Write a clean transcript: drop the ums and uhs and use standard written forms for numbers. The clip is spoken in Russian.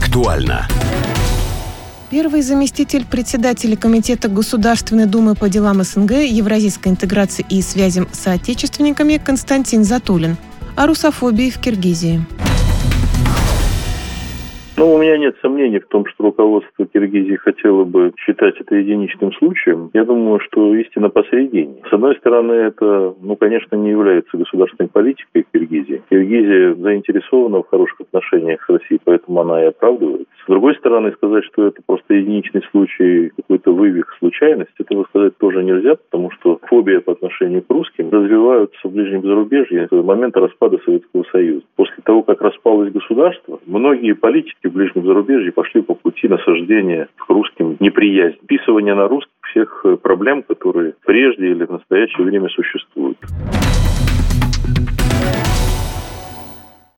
Актуально. Первый заместитель председателя Комитета Государственной Думы по делам СНГ, евразийской интеграции и связям с соотечественниками Константин Затулин. О русофобии в Киргизии. У меня нет сомнений в том, что руководство Киргизии хотело бы считать это единичным случаем. Я думаю, что истина посередине. С одной стороны, это, конечно, не является государственной политикой Киргизии. Киргизия заинтересована в хороших отношениях с Россией, поэтому она и оправдывается. С другой стороны, сказать, что это просто единичный случай, какой-то вывих, случайность, этого сказать тоже нельзя, потому что фобия по отношению к русским развиваются в ближнем зарубежье с момента распада Советского Союза. После того, как распалось государство, многие политики в ближнем зарубежье пошли по пути насаждения к русским неприязни, вписывания на русских всех проблем, которые прежде или в настоящее время существуют.